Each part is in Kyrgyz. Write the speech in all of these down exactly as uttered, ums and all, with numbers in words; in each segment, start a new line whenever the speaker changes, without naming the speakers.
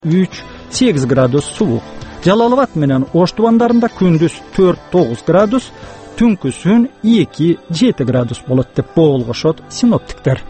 үч сегиз градус суук. Жалал Абад менен Ош тубандарында күндүз төрт тогуз градус, түнкүсүн эки жети градус болот деп болгошот синоптиктер.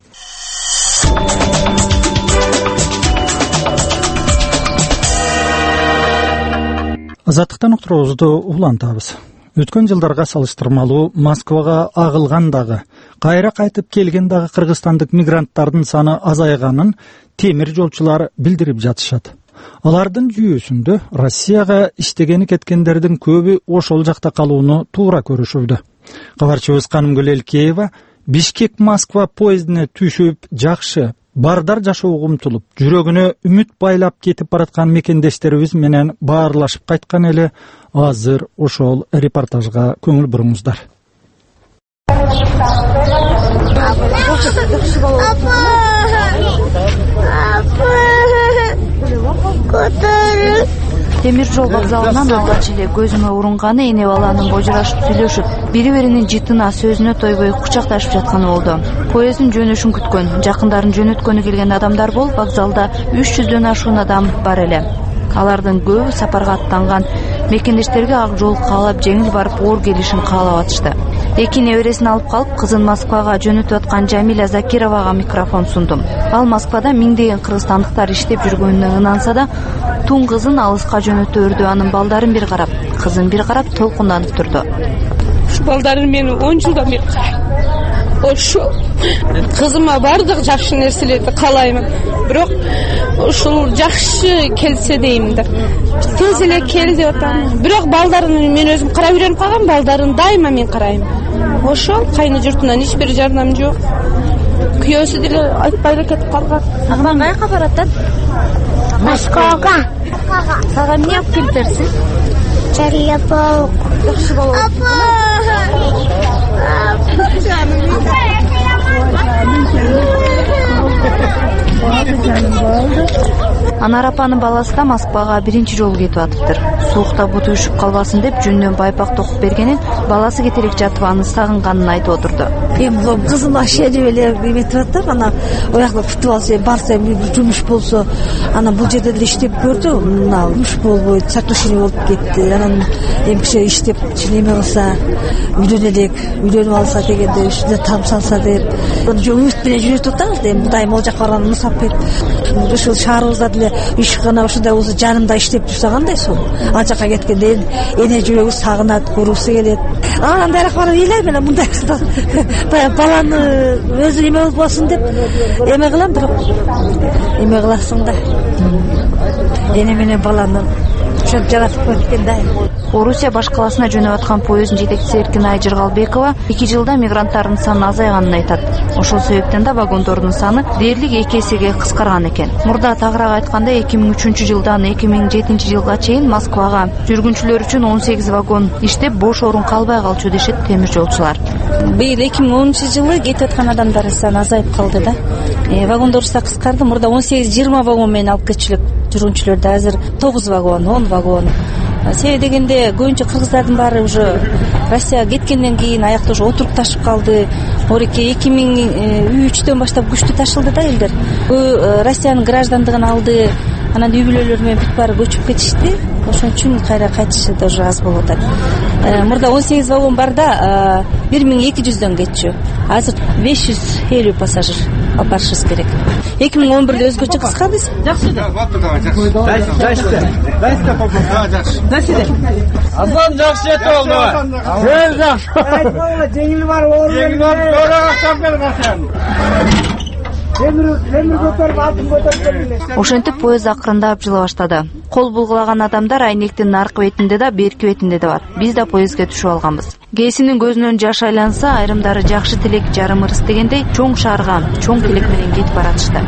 Азаттыктан уктуруубузду улантабыз. Өткөн жылдарга салыштырмалуу Москвага агылгандагы, кайра кайтып келген дагы кыргызстандык мигранттардын саны азайганын темир жолчулар билдирип жатышат. Алардын жүйөсүндө Россияга иштегени кеткендердин көбү ошол жакта калууну туура көрүшүүдө. Кабарчыбыз Канымгүл Элкеева Бишкек-Москва поездине түшүп, жакшы бардар жашоого умтулуп, жүрөгүнө үмүт байлап кетип бараткан мекендештерибиз менен баарлашып кайткан эле. Азыр ошол репортажга көңүл буруңуздар.
Темир жол вокзалынан алгач эле көзүмө урунганы эне баланын божурашып сүйлөшүп, бири-биринин жытына сөзүнө тойбой кучакташып жатканы болду. Поезддин жөнөшүн күткөн, жакындарын жөнөткөнү келген адамдар болуп, вокзалда үч жүздөн ашуун адам бар эле. Алардын көбү сапарга аттанган, мекендештерге ак жол каалап, жеңил барып оор келишин каалап атышты. Эки небересин алып калып, кызын Москвага жөнөтүп аткан Жамиля Закировага микрофон сундум. Ал Москвада миңдеген кыргызстандыктар иштеп жүргөнүнө ынанса да, тун кызын алыска жөнөтөрдү. Анын балдарын бир карап, кызын бир карап толкунданып турду.
Ушу балдарын мен он жылдан бери карайм. Ошо кызыма бардык жакшы нерселерди каалайм. Бирок ушул жакшы келсе дейм да. Тез эле кел деп атам. Бирок балдарын мен өзүм карап үйрөнүп калгам, балдарын дайыма мен карайм. Ошол кайны журтунан эч бир жардам жок. Күйөөсү деле айтпай эле кетип калган.
Агам кайка баратат?
Москвага.
Сага эмне алып келип берсин?
Чарьяпаук.
Жакшы болот. Анар апанын баласы да Москвага биринчи жолу кетип атыптыр. Суукта буту үшүп калбасын деп жүнүнөн байпак токуп бергенин, баласы кетерек жатып аны сагынганын айтып отурду.
Эми бул кызым ашерип эле эметип атам, ана оякта күтүп алса, барса жумуш болсо, ана бул жерде деле иштеп көрдү, мына жумуш болбой, сокращение болуп кетти. Анан эми киши иштеп, неме кылса, үйлөнөлүк, үйлөнүп алса дегенде, ушунда там салса деп, үмүт менен жүрүп атабыз да. Эми дайым ол жака барган мусап кетип, ушул шаарыбызда деле үч гана ушундай болсо жанымда иштеп жүрсө кандай сол. Ал жака кеткенде эне жүрөгү сагынат, көргүсү келет. Анан андайраак барып ыйлайм эле мындай баягы баланы өзү эме болбосун деп эме кылам, бирок эме кыласың да. Эне менен баланы ошентип жаратып кеткен да.
Орусия баш каласына жөнөп аткан поезддин жетекчиси Эркинай Жыргалбекова эки жылда мигранттардын саны азайганын айтат. Ошол себептен да вагондордун саны дээрлик эки эсеге кыскарган экен. Мурда тагыраак айтканда эки миң үчүнчү жылдан эки миң жетинчи жылга чейин Москвага жүргүнчүлөр үчүн он сегиз вагон иштеп, бош орун калбай калчу дешет темир жолчулар.
Быйыл эки миң онунчу жылы кетип аткан адамдардын саны азайып калды да. Вагондор да кыскарды. Мурда он сегиз жыйырма вагон менен алып кетчүлүк жүргүнчүлөрдө азыр тогуз вагон, он вагон. Себеби дегенде көбүнчө кыргыздардын баары уже Россияга кеткенден кийин аякта уже отуруп ташып калды. Ореке эки миң үчтөн баштап күчтүү ташылды да элдер. Бул Россиянын граждандыгын алды. Анан үй бүлөлөр менен бүт баары көчүп кетишти. Ошон үчүн кайра кайтышы да уже аз болуп атат. Мурда он сегиз вагон бар да, бир миң эки жүздөн кетчү. Азыр беш жүз элүү пассажир алып барышыбыз керек. эки миң он бирде өзгөчө кыскабыз.
Жакшы. Дайсты. Дайсты попуга жакшы. Дайсты. Аслан жакшы эт болду. Сөз жакшы. Жеңил бар, оор. Жеңил бар, оор акчам берген.
Ошентип поезд акырындап жыла баштады. Кол булгулаган адамдар айнектин наркы бетинде да, берки бетинде да бар. Биз да поездге түшүп алганбыз. Кээсинин көзүнөн жаш айланса, айрымдары жакшы тилек жарым ырыс дегендей чоң шаарга, чоң тилек менен кетип баратышты.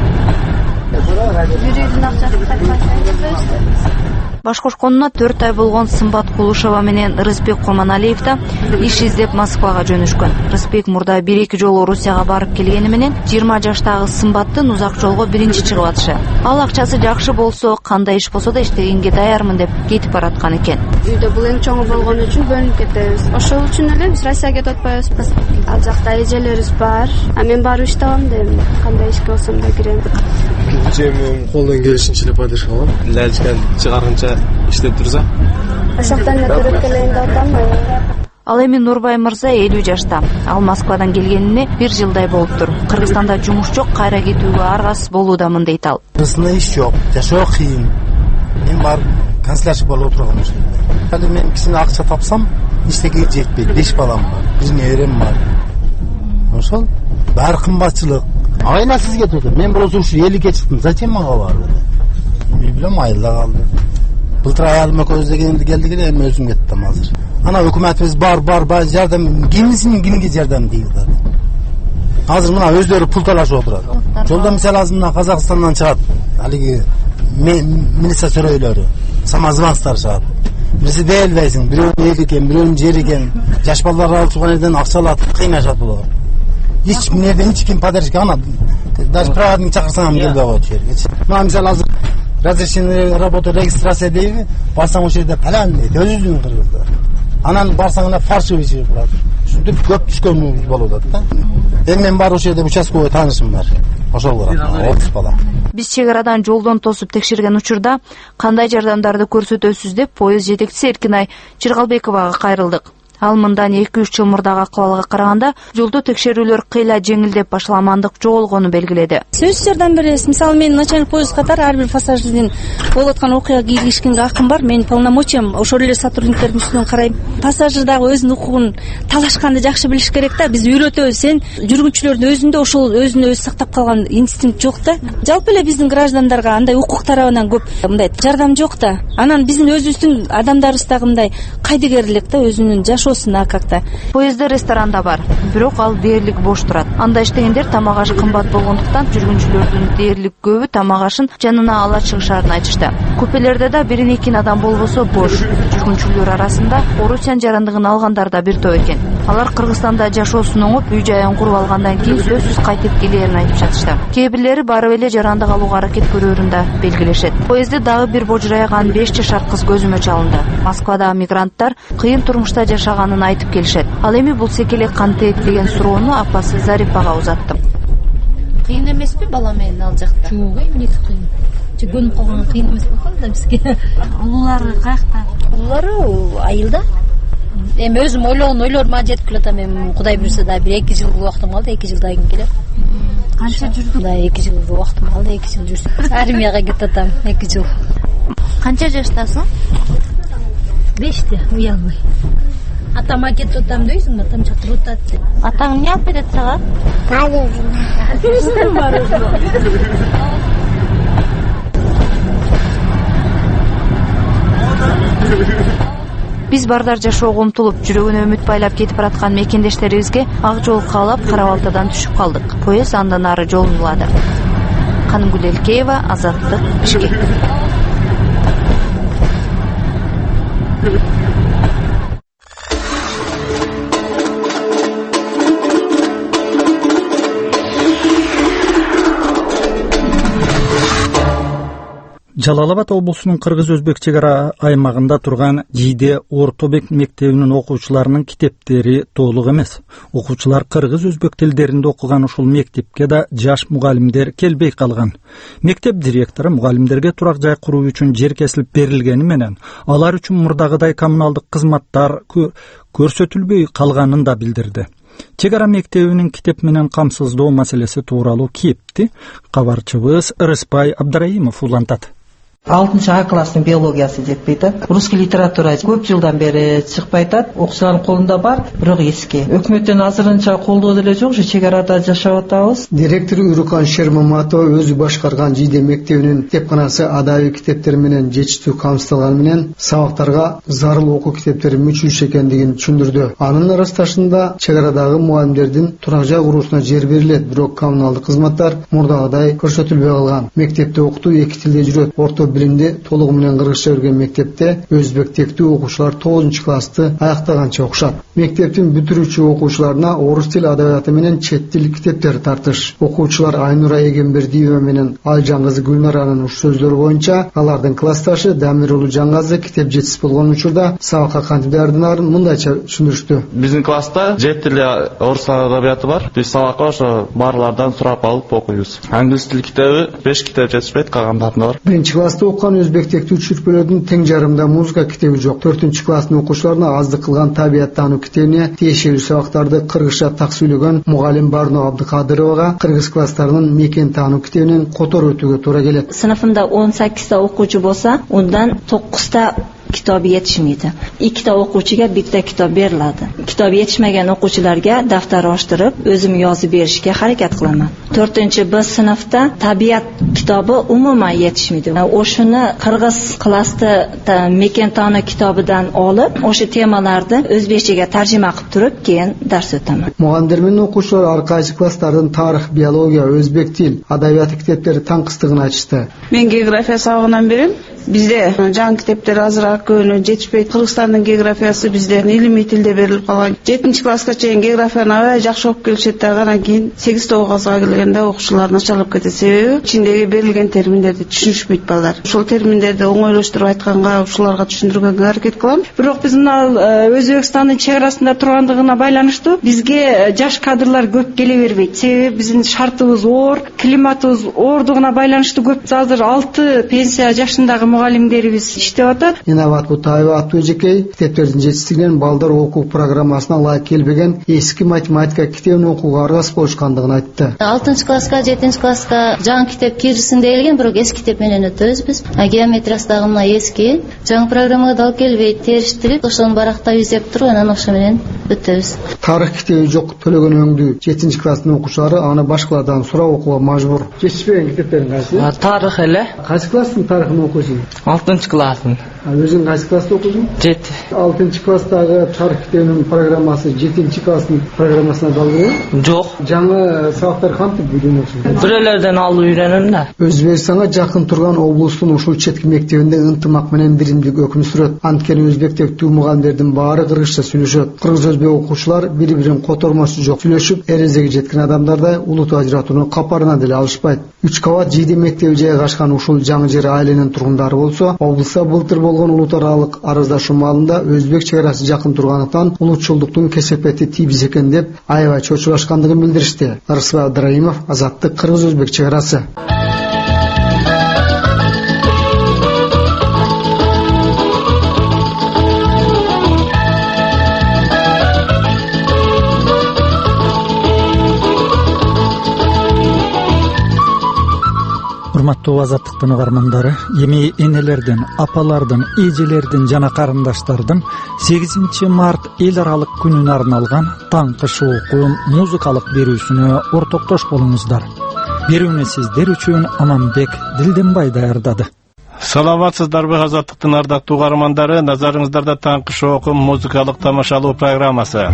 Баш кошконуна төрт ай болгон Сымбат Кулушева менен Рыспек Курманалиев да иш издеп Москвага жөнөшкөн. Рыспек мурда бир эки жолу Орусияга барып келгени менен жыйырма жаштагы Сымбаттын узак жолго биринчи чыгып атышы. Ал акчасы жакшы болсо, кандай иш болсо да иштегенге даярмын деп кетип бараткан экен.
Үйдө бул эң чоңу болгон үчүн бөлүнүп кетебиз. Ошол үчүн эле биз Россияга кетип атпайбызбы? Ал жакта эжелерибиз бар. А мен барып иш табам дейм. Кандай ишке болсом да кирем.
Кичем
мен колдон келишинче эле поддержка кылам. Лялечканы чыгарганча иштеп турса.
Ошоктон эле төрөткөлөйүн деп атам.
Ал эми Нурбай мырза элүү жашта. Ал Москвадан келгенине бир жылдай болуптур. Кыргызстанда жумуш жок, кайра кетүүгө аргасыз болуудамын дейт ал.
Кыргызстанда иш жок, жашоо кыйын. Мен бар канцелярчы болуп тургам ошол жерде. Ал мен кичине акча тапсам, иштеге жетпейт. беш балам бар, бир неберем бар. Ошол баары кымбатчылык. Айна сизге турду. Мен бирөөсү ушу эликке чыктым. Зачем мага барды? Үй билем айылда калды. Былтыр аялыма көздөгенди келди эле, эми өзүм кеттим азыр. Ана өкмөтүбүз бар бар бар жардам, кимисинин кимге жардам дейт. Азыр мына өздөрү пул талашып отурат. Жолдо мисалы азыр мына Казакстандан чыгат. Алиги милиция сөрөйлөрү, самозванцтар чыгат. Бирси белбейсиң, бирөөнүн эли экен, бирөөнүн жери экен. Жаш балдар алып чыккан жерден акча алат, кыйнашат булар. Hiç nereden hiç kim поддержка ana. Даже проводник чакырсаң келбей коет жерге. Мына мисалы азыр разрешение работы регистрация дейби, барсаң ошол жерде палан дейт, өзүнүн кыргыздар. Анан барсаң эле фаршивый чыгып турат. Ушинтип көп түшкөнүбүз болуп атат да. Эми мен бар ошол жерде участковый таанышым бар. Ошол кылат. отуз бала.
Биз чек арадан жолдон тосуп текшерген учурда кандай жардамдарды көрсөтөсүз деп поезд жетекчиси Эркинай Чыргалбековага кайрылдык. Ал мындан эки үч жыл мурдагы акыбалга караганда жолдо текшерүүлөр кыйла жеңилдеп башаламандык жоголгону белгиледи.
Сөзсүз жардам беребиз. Мисалы мен начальник поезд катары ар бир пассажирдин болуп аткан окуяга киргишкенге акым бар. Мен полномочиям ошол эле сотрудниктердин үстүнөн карайм. Пассажир дагы өзүнүн укугун талашканды жакшы билиш керек да. Биз үйрөтөбүз. Сен жүргүнчүлөрдүн өзүндө ошол өзүнө өзү сактап калган инстинкт жок да. Жалпы эле биздин граждандарга андай укук тарабынан көп мындай жардам жок да. Анан биздин өзүбүздүн адамдарыбыз дагы мындай кайдыгерлик да, өзүнүн жашоосуна какта.
Поездде ресторанда бар, бирок ал дээрлик бош турат. Анда иштегендер тамак аш кымбат болгондуктан жүргүнчүлөрдүн дээрлик көбү тамак ашын жанына ала чыгышаарын айтышты. Купелерде да бир эки адам болбосо бош. Жүргүнчүлөр арасында Орусиян жарандыгын алгандар да бир топ экен. Алар Кыргызстанда жашоосун оңуп, үй жайын куруп алгандан кийин сөзсүз кайтып келээрин айтып жатышты. Кээ бирлери барып эле жарандык алууга аракет көрөөрүн да белгилешет. Поездде дагы бир божурайган беш жашар кыз көзүмө чалынды. Москвадагы мигранттар кыйын турмушта жашаганын айтып келишет. Ал эми бул секелек кантет деген суроону апасы Зарипага узаттым.
Кыйын эмеспи бала менен ал жакта? Жок, эмнеге кыйын? Же көнүп калган кыйын эмес болсо да бизге. Улуулары каякта? Улуулары айылда. Эми өзүм ойлогон ойлорума жетип келатам. Эми Кудай буйрса да бир эки жыл убактым калды, эки жылдан кийин келем. Канча жүрдүм? Да, эки жыл убактым калды, эки жыл жүрсөм. Армияга кетип атам, эки жыл. Канча жаштасың? Беште, уялбай. Атама кетип атам дейсиңби? Атам чакырып атат деп. Атаң эмне алып берет сага?
Алып
бар
Биз бардар жашоого умтулуп, жүрөгүнө үмүт байлап кетип бараткан мекендештерибизге ак жол каалап Кара Балтадан түшүп калдык. Поезд андан ары жолун улады. Канымгүл Элкеева, Азаттык, Бишкек.
Жалал Абад облусунун кыргыз-өзбек чек ара аймагында турган Жийде Орто мектебинин окуучуларынын китептери толук эмес. Окуучулар кыргыз-өзбек тилдеринде окуган ушул мектепке да жаш мугалимдер келбей калган. Мектеп директору мугалимдерге турак жай куруу үчүн жер кесилип берилгени менен алар үчүн мурдагыдай коммуналдык кызматтар көрсөтүлбөй калганын да билдирди. Чек ара мектебинин китеп менен камсыздоо маселеси тууралуу кепти кабарчыбыз Рыспай Абдыраимов улантат.
алтынчы А класстын биологиясы жетпей атат. Русский литература көп жылдан бери чыкпай атат. Окуучулардын колунда бар, бирок эски. Өкмөттөн азырынча колдоо деле жок, чек арада жашап атабыз.
Директор Урукан Шермаматова өзү башкарган Жийде мектебинин китепканасы адабий китептер менен жетиштүү камсыздалганы менен сабактарга зарыл окуу китептери мүчүш экендигин түшүндүрдү. Анын ырасташында чек арадагы мугалимдердин турак жай куруусуна жер берилет, бирок коммуналдык кызматтар мурдагыдай көрсөтүлбөй калган. Мектепте окутуу эки тилде жүрөт. Орто билимди толугу менен кыргызча өргөн мектепте өзбек тектүү окуучулар тогузунчу классты аяктаганча окушат. Мектептин бүтүрүүчү окуучуларына орус тил адабияты менен чет тил китептер тартыш. Окуучулар Айнура Эгембердиева менен Алжан кызы Гүлнаранын уш сөздөрү боюнча алардын классташы Дамир уулу Жаңгазы китеп жетишсиз болгон учурда сабакка кантип даярданарын мындайча түшүндүрүштү.
Биздин класста жет тили орус адабияты бар. Биз сабакка ошо барлардан сурап алып окуйбуз. Англис тил китеби беш китеп жетишпейт, калгандарында бар.
Биринчи класста окуган өзбек тектүү чүрпөлөрдүн тең жарымда музыка китеби жок. Төртүнчү класстын окуучуларына аздык кылган табият таануу китебине тиешелүү сабактарды кыргызча так сүйлөгөн мугалим Барно Абдыкадыровага кыргыз класстарынын мекен таануу китебинен которуп өтүүгө туура келет.
Сыныфымда он саккизта окуучу болсо, ундан тогузта китабы yetishmaydi. Ikkita o'quvchiga bitta kitob beriladi. Kitob yetishmagan o'quvchilarga daftar ochitirib, o'zim yozib berishga harakat qilaman. to'rtinchi B sinfda tabiat kitobi umuman yetishmaydi. O'shuni qirg'iz klassda mekan toni kitobidan olib, o'sha temalarni o'zbekchaga tarjima qilib turib, keyin dars o'taman.
Muallimlar menен o'quvchilar har qaysi klasslardan tarix, biologiya, o'zbek til, adabiyat kitoblari tanqisligini aytishdi.
Men geografiya sabagынан берем. Bizde жаңы китептер азыраак көбүнө жетишпейт. Кыргызстандын географиясы bizde илимий тилде берилип калган. жетинчи класска чейин географияны аябай жакшы окуп келишет да, анан кийин сегиз тогуз класска келгенде окуучулар начарлап кетет. Себеби ичиндеги берилген терминдерди түшүнүшпөйт балдар. Ошол терминдерди оңойлоштуруп айтканга, ушуларга түшүндүргөнгө аракет кылам.
Бирок биз мына Өзбекстандын чек арасында тургандыгына байланыштуу бизге жаш кадрлар көп келе бербейт. Себеби биздин шартыбыз оор, климатыбыз оордугуна байланыштуу көп. Азыр алты пенсия жашындагы мугалимдерибиз иштеп атат.
Инабат Кутаева аттуу эжекей китептердин жетишсиздигинен балдар окуу программасына ылайык келбеген эски математика китебин окууга аргасыз болушкандыгын айтты.
алтынчы класска, жетинчи класска жаңы китеп кирисинде келген, бирок эски китеп менен өтөбүз биз. Геометриясы дагы мына эски. Жаңы программага дал келбейт, териштирип, ошону барактап изеп туруп, анан ошо менен өтөбүз.
Тарых китеби жок төлөгөн өңдүү жетинчи класстын окуучулары аны башкалардан сурап окууга мажбур. Жетишпеген китептерин кайсы?
Тарых эле.
Кайсы класстын тарыхын окуйсуң?
алтынчы класстын.
Өзүң кайсы класста окудуң?
жети.
алтынчы класстагы тарых китебинин программасы жетинчи класстын программасына дал келеби?
Жок.
Жаңы сабактар кантип үйрөнөсүң?
Бирөөлөрдөн алып үйрөнөм да.
Өзбекстанга жакын турган облустун ушул четки мектебинде ынтымак менен биримдик өкүм сүрөт. Анткени өзбек тектүү мугалимдердин баары кыргызча сүйлөшөт. Кыргыз өзбек окуучулар бири-бирин котормосу жок сүйлөшүп, эрезеге жеткен адамдардай улут ажыратууну капарына деле алышпайт. Үч кабат жийде мектеби жайгашкан ушул жаңы жер айылынын тургундары болсо, облуста былтыр болгон улут аралык арыздашуу маалында өзбек чек арасы жакын тургандыктан улутчулдуктун кесепети тийбиз экен деп аябай чочулашкандыгын билдиришти. Арысбай Абдраимов, Азаттык, Кыргыз өзбек чек арасы.
Урматтуу Азаттыктын угармандары, эми энелердин, апалардын, эжелердин жана карындаштардын сегизинчи март эл аралык күнүнө арналган таңкы шоуку музыкалык берүүсүнө ортоктош болуңуздар. Берүүнү сиздер үчүн Аманбек Дилденбай даярдады.
Саламатсыздарбы Азаттыктын ардактуу угармандары, назарыңыздарда таңкы шоуку музыкалык тамашалоо программасы.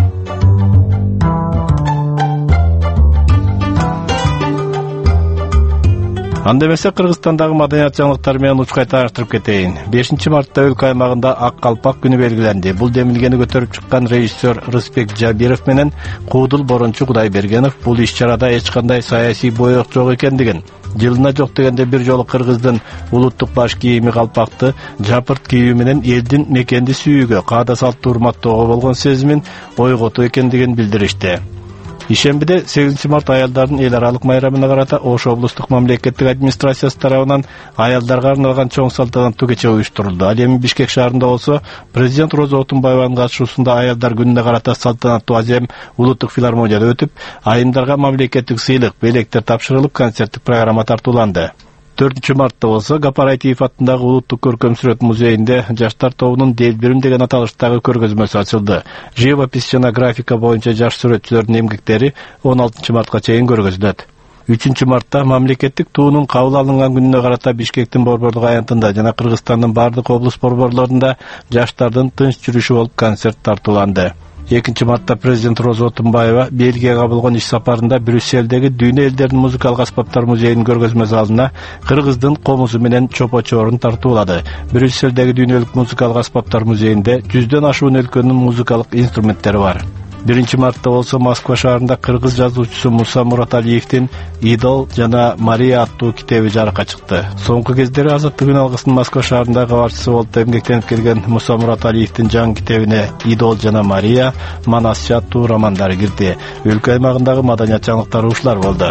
Анда эмесе Кыргызстандагы маданият жаңылыктары менен учкай тааштырып кетейин. бешинчи мартта өлкө аймагында Ак калпак күнү белгиленди. Бул демилгени көтөрүп чыккан режиссер Рыспек Жабиров менен Куудул Борончу Кудайбергенов бул иш-чарада эч кандай саясий боек жок экендигин, жылына жок дегенде бир жолу кыргыздын улуттук баш кийими калпакты жапырт кийүү менен элдин мекенди сүйүүгө, каада салтты урматтоого болгон сезимин ойготуу экендигин билдиришти. Ишембиде сегизинчи март аялдардын эл аралык майрамына карата Ош облустук мамлекеттик администрациясы тарабынан аялдарга арналган чоң салтанаттуу кече уюштурулду. Ал эми Бишкек шаарында болсо, президент Роза Отунбаеванын катышуусунда аялдар күнүнө карата салтанаттуу азем улуттук филармонияда өтүп, айымдарга мамлекеттик сыйлык, белектер тапшырылып, концерттик программа тартууланды. төртүнчү мартта болсо Гапар Айтиев аттындагы улуттук көркөм сүрөт музейинде жаштар тобунун Делбирим деген аталыштагы көргөзмөсү ачылды. Живопись жана графика боюнча жаш сүрөтчүлөрдүн эмгектери он алтынчы мартка чейин көргөзүлөт. үчүнчү мартта мамлекеттик туунун кабыл алынган күнүнө карата Бишкектин борборлук аянтында жана Кыргызстандын бардык облус борборлорунда жаштардын тынч жүрүшү болуп концерт тартууланды. экинчи мартта президент Роза Отунбаева Бельгияга болгон иш сапарында Брюсселдеги Дүйнө элдеринин музыкалык аспаптар музейинин көргөзмө залына кыргыздын комузу менен чопочорун тартуулады. Брюсселдеги Дүйнөлүк музыкалык аспаптар музейинде жүздөн ашуун өлкөнүн музыкалык инструменттери бар. биринчи мартта болсо Москва шаарында кыргыз жазуучусу Муса Мураталиевдин «Идол жана Мария» аттуу китеби жарыкка чыкты. Соңку кездери Азаттык алгысынын Москва шаарындагы кабарчысы болуп эмгектенип келген Муса Мураталиевдин жаңы китебине «Идол жана Мария», «Манасчы» аттуу романдары кирди. Өлкө аймагындагы маданият жаңылыктары ушулар болду.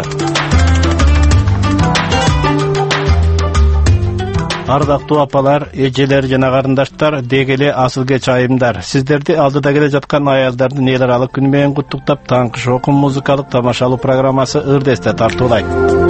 Ардактуу апалар, эжелер жана карындаштар, дегеле асыл кеч айымдар. Сиздерди алдыда келе жаткан аялдардын эл аралык күнү менен куттуктап, таңкы шокун музыкалык тамашалуу программасы Ырдесте тартуулайт.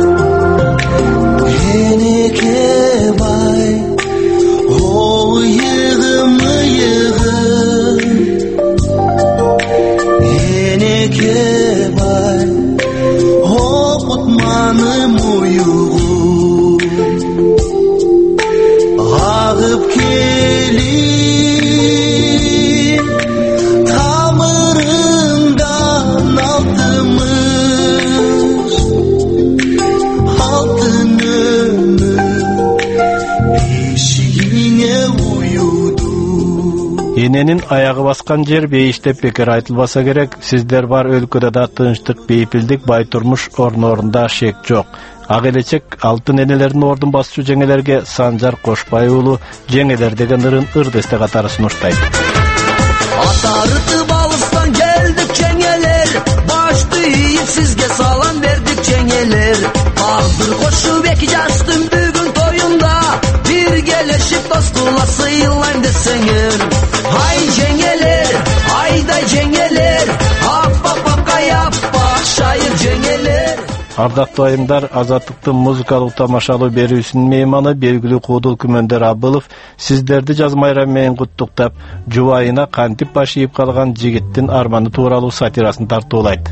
Эненин аягы баскан жер бейиш деп бекер айтылбаса керек. Сиздер бар өлкөдө да тынчтык, бейпилдик, бай турмуш орнорунда шек жок. Ак элечек алтын энелердин ордун басчу жеңелерге Санжар Кошбай уулу жеңелер деген ырын Ырдесте катары сунуштайт.
Атарытып алыстан келдик жеңелер, башты ийип сизге салам бердик жеңелер. Бардыр кошуп эки жаштын бүгүн тоюнда, биргелешип достула сыйлайм десеңер. Ай жеңелер, айдай жеңелер, аппа-папка яппа, шайыр жеңелер.
Ардактуу айымдар, Азаттыктын музыкалык тамашалуу берүүсүнүн мейманы белгилүү Куудул Күмөндөр Абылов сиздерди жаз майрамы менен куттуктап, жубайына кантип баш ийип калган жигиттин арманы тууралуу сатирасын тартуулайт.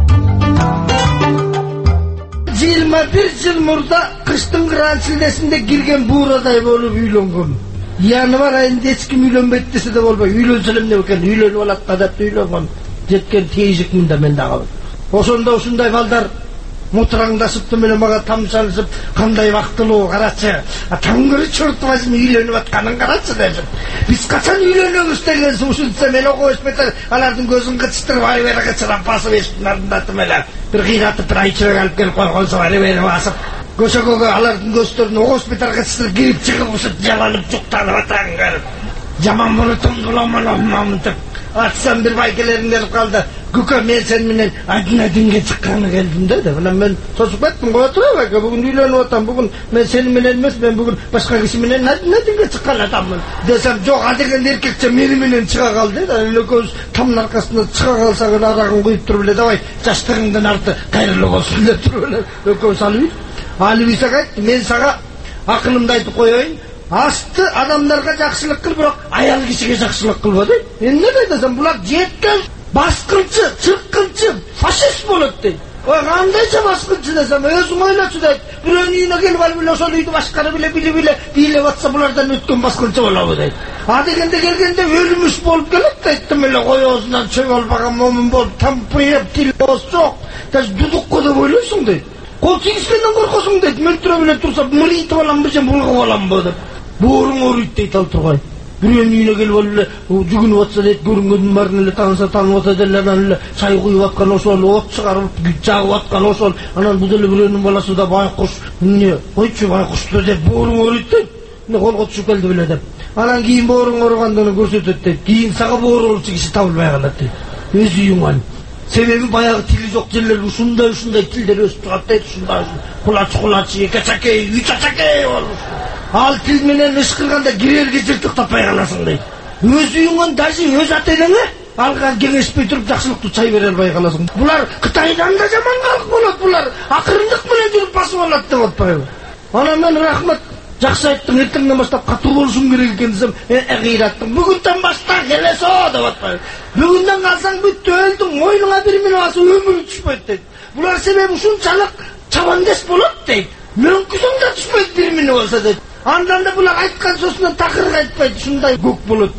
жыйырма бир жыл мурда кыштын кыран шилдесинде кирген буурадай болуп үйлөнгөн. Январь айында эч ким үйлөнбөйт десе да болбой, үйлөнсө эле эмне экен, үйлөнүп алат кадатты үйлөнгөн. Жеткен тийжик мында мен дагы. Ошондо ушундай балдар мутраңдашыпты менен мага тамшалышып, кандай бактылуу карачы. Таңгыры чортубайсың үйлөнүп атканын карачы дешип. Биз качан үйлөнөбүз дегенсиң ушунча мен окуп өспөтөр, алардын көзүн кычтырып ары бери кычырап басып эшиктин алдында тымелер. Бир кыйратып бир айчырак алып келип койгонсо ары бери басып, көчөгө алардын көздөрүн окуп бетер кычтырып кирип чыгып ушут жаланып жуктанып атаңдар. Жаман болуп туңгуламан деп. Атсам бир байкелерин келип калды. Күкө мен сен менен Адинадинге чыкканы келдим деди. Анан мен тосуп кеттим, кое тура байке, бүгүн үйлөнүп атам, бүгүн мен сени менен эмес, мен бүгүн башка киши менен Адинадинге чыккан адаммын. Десем, жок, адеген эркекче мени менен чыга кал деди. Анан экөөбүз тамдын аркасында чыга калсак эле арагын куюп туруп эле, давай, жаштыгыңдын арты кайрылуу болсун деп туруп эле экөөбүз алып алып ийсек айтты, мен сага акылымды айтып коеюн. Асты адамдарга жакшылык кыл, бирок аял кишиге жакшылык кылба дейт. Эмне десем, булар жеткен баскынчы, чыркынчы, фашист болот дейт. Ой, кандайча баскынчы десем, өзүң ойлочу дейт. Бирөөнүн үйүнө келип алып эле ошол үйдү башкарып эле билип эле бийлеп атса булардан өткөн баскынчы болобу дейт. А дегенде келгенде өлүмүш болуп келет дейт. Тим эле коёсунан чөп албаган момун болуп, тампыйып, тил боз жок. Даже дудукка деп ойлойсуң дейт. Кол тийгизгенден коркосуң дейт. Мөлтүрөп эле турса, мырыйтып аламбы же булгуп аламбы деп. Буурун оруйт дейт ал тургай. Бирөөнүн үйүнө келип алып эле жүгүнүп атса дейт, көрүнгөндүн баарын эле тааныса таанып атат эле, анан эле чай куюп аткан ошол, от чыгарып жагып аткан ошол, анан бул деле бирөөнүн баласы да байкуш, эмне, койчу байкушту деп буурун оруйт дейт. Эмне колго түшүп келди беле деп. Анан кийин боорун органдыгын көрсөтөт дейт. Кийин сага боор оручу киши табылбай калат дейт. Өз үйүң. Себеби баягы тили жок жерлер ушундай ушундай тилдер өсүп турат дейт, ушундай кулач кулач, экечакей, үчачакей болуш. Ал тил менен иш кылганда кирерге жыртык таппай каласың дейт. Өз үйүңөн даже өз ата-энеңе алга кеңешпей туруп жакшылыктуу чай бере албай каласың. Булар Кытайдан да жаман калк болот, булар акырындык менен жүрүп басып алат деп атпайбы? Анан мен рахмат, жакшы айттың, эртеңден баштап катуу болушуң керек экен десем, э кыйраттың. Бүгүндөн баштап келесо деп атпайбы? Бүгүндөн калсаң бүттү, өлдүң, мойнуңа бир минут басып өмүрү түшпөйт дейт. Булар себеби ушунчалык чабандес болот дейт. Мөңкүсүң да түшпөйт бир минут болсо дейт. Андан да булар айткан сөзүнөн такыр кайтпайт, ушундай көк болот дейт.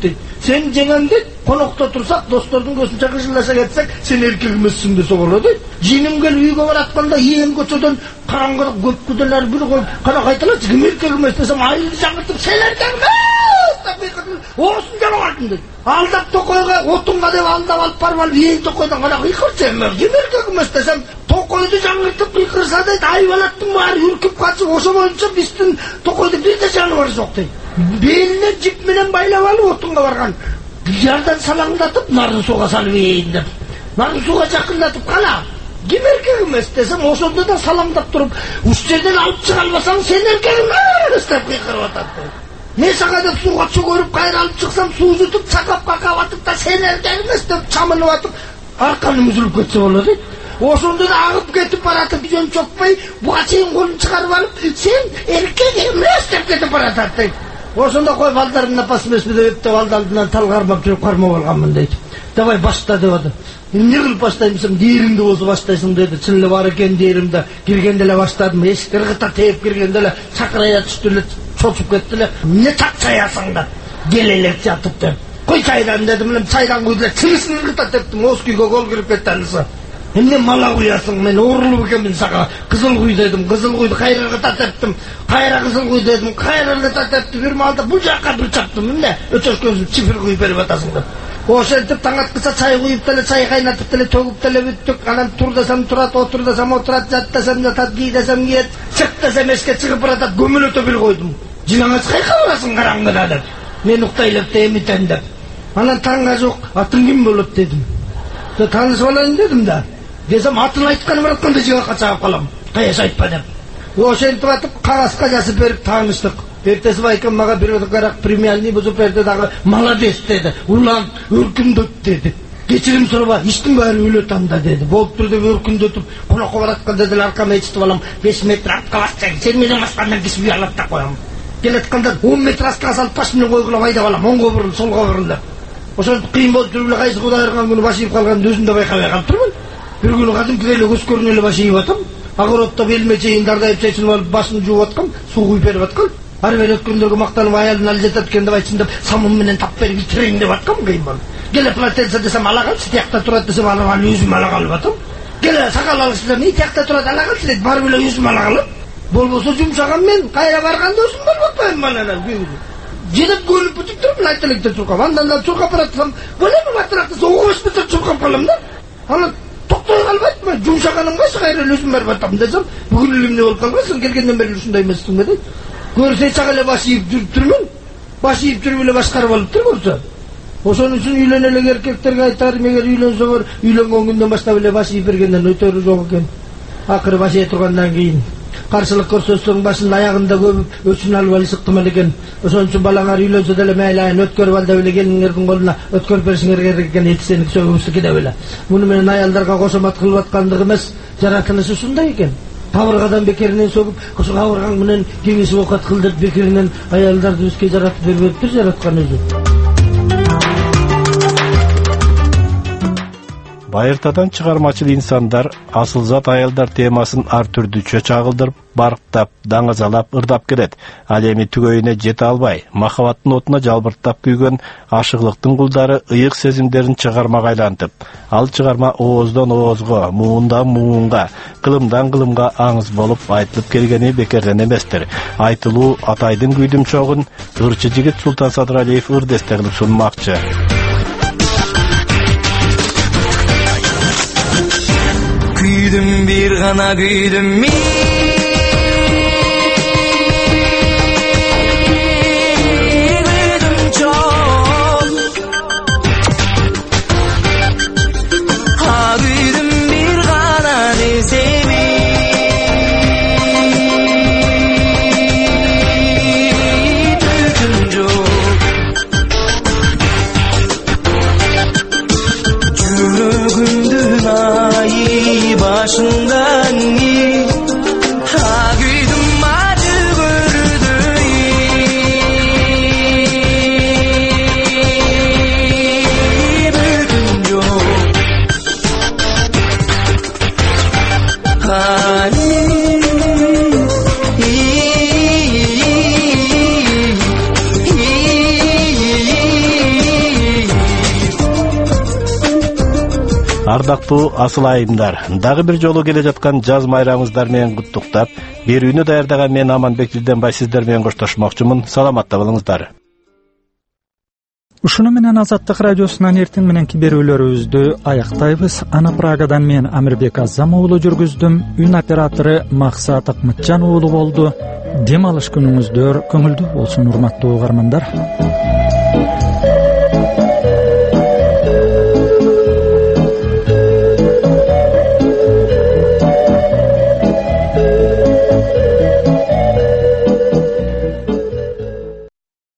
Sen жеңем дейт, конокто турсак, достордун көзүнчө кыжылдаша кетсек, сен эркек эмессиң десе болот дейт. Жиним келип үйгө баратканда ээн көчөдөн караңгылык көпкүдөлөр бир коюп, кана кайталачы, ким эркек эмес десем, айылды жаңыртып, сен эркек эмес деп кыйкырдым. Оосын жалаңардым дейт. Алдап токойго отунга деп алдап алып барып алып, ээн токойдон кана кыйкырчы, ким эркек эмес десем, токойду жаңыртып кыйкырса дейт, айбалаттын баары үркүп качып, ошо боюнча биздин токойдо бир да жаныбар жок дейт. Белине жип менен байлап алып отунга барган. Жардан салаңдатып, нарын суга салып эйин деп. Нарын суга жакындатып кала. Ким эркек эмес десем, ошондо да саламдап туруп, уш жерден алып чыга албасаң, сен эркек эмес деп кыйкырып атат. Не сага деп суга чөгөрүп кайра алып чыксам, суу жутуп, чакап какап атып да сен эркек эмес деп чамынып атып, арканым үзүлүп кетсе болот дейт. Ошондо да агып кетип баратып, жөн чокпой, буга чейин колун чыгарып алып, сен эркек эмес деп кетип баратат дейт. Ошондо кой балдардын апасы эмесми деп алды алдынан тал кармап жүрүп кармап алганмын дейт. Давай башта деп ады. Эмне кылып баштайм десем, дээримди болсо баштайсың деди. Чын эле бар экен дээримде. Киргенде эле баштадым. Эшик ыргыта тээп киргенде эле чакырая түштү эле, чочуп кетти эле. Эмне чак чаясың да? Кел эле жатып деп. Кой чайдан дедим, эле чайдан куйду эле чыңысын ыргыта тептим. Оскүйгө кол кирип кетти анысы. Эмне мала куясың, мен оорулуп экенмин сага. Кызыл куй дедим, кызыл куйду кайра ыргыта тептим. Кайра кызыл куй дедим, кайра ыргыта тептим. Бир маалда бул жакка бир чаптым. Эмне? Өчөшкөнсүң чифир куюп берип атасың деп. Ошентип таң аткыса чай куюп деле, чай кайнатып деле, төгүп деле бүттүк. Анан тур десем турат, отур десем отурат, жат десем жатат, кий десем киет. Чык десем эшикке чыгып баратат, көмөлөтө бир койдум. Жылаңыз кайка барасың караңгыда деп. Мен уктайлап да эмитен деп. Анан таңга жок, атың ким болот дедим. Таанышып алайын дедим да. Десем атын айтканым атканда жыгакка чыгып калам. Каяш айтпа деп. Ошентип атып кагазга жазып берип тааныштык. Эртеси байкам мага бир карак премиальный бузуп берди дагы, молодец деди. Улан өркүндөт деди. Кечирим сураба, иштин баары өлөт анда деди. Болуптур деп өркүндөтүп, конокко баратканда деле аркама ичтип алам. беш метр артка бассаң, сен менен баскандан кесип алат да коям. Келатканда он метр астка салып таш менен койгулап айдап алам. Оңго бурул, солго бурул деп. Ошентип кыйын болуп туруп эле кайсы Кудай ырган күнү баш ийип калганды өзүм да байкабай калыптырмын. Bir gün kadimkide ele göz körünü ele başı yivatım. Ağırot'ta belime çeyin dardayıp çeçinip alıp başını juvatkam, su kuyup verip atkam. Har ver ötkündürgü maktanım ayalını alıcet etkende başını da samım menen tap verip bitireyin de batkam kıyım bana. Gele platense desem alakal, sitiyakta turat desem alakal, yüzüm alakal batam. Gele sakal alışlar, nitiyakta turat alakal, sitet bar bile yüzüm alakal. Bol bolsa jumşağam men, kayra barganda olsun bol bakmayın bana. Jedip gölüp bütüp durup laytalıkta çurkap. Andan da çurkap aratsam, böyle mi laytalıkta soğuk üstüne çurkap kalam da? Anı toktay kalbaytma, jumşağanım kaç kayra lüsüm ver batam desem, bugün elimne olup kalmasın, gelgenden beri lüsünde emessin dedi. Görse çağıyla başı yiyip durup durmun, başı yiyip durup ile başkarıp alıp dur görse. Oşonun için üylenelek erkeklerge aytarım, eğer üylense var, üylengen günden başta bile başı yiyip vergenden ötörü yok eken. Akırı başı yeturgandan keyin. Karşılık korsözsün başının ayağında köpüp öçünü alıp alı sıktım eken. Oşonun için balağar üylense dele meyleyin, ötkörüp alda öyle gelinlerдің koluna, ötkörüp versin erken yetişsenik sögümüstü de öyle. Bunu menen ayaldarga koşamat kılıp atkandık emes, jaratılışı şunday eken. Kavırgadan bekerinden sögüp, koşu kavırgan menen kengesi okat kıldırıp bekerinden ayaldardı üske jaratıp verip jaratkan özü.
Байыртадан чыгармачыл инсандар асылзат аялдар темасын ар түрдүчө чагылдырып, барктап, даңазалап, ырдап келет. Ал эми түгөйүнө жете албай, махабаттын отуна жалбырттап күйгөн ашыклыктын кулдары ыйык сезимдерин чыгармага айлантып, ал чыгарма ооздон оозго, муундан муунга, кылымдан кылымга аңыз болуп айтылып келгени бекерден эместир. Айтылуу атайдын күйдүм чогун ырчы жигит Султан Садыралиев ырдесте кылып сунмакчы.
Güydüm bir gana güydüm mi? Güydüm çok. Ha güydüm bir gana desemi. Tütün çok. Yürügündün ayı başından
Ардактуу асыл айымдар, дагы бир жолу келе жаткан жаз майрамыңыздар менен куттуктап, берүүнү даярдаган мен Аманбек Дилденбай сиздер менен коштошмокчумун. Саламатта болуңуздар.
Ушуну менен Азаттык радиосунан эртең мененки берүүлөрүбүздү аяктайбыз. Аны Прагадан мен Амирбек Азам уулу жүргүздүм. Үн оператору Максат Акмытжан уулу болду. Дем алыш күнүңүздөр көңүлдүү болсун, урматтуу угармандар.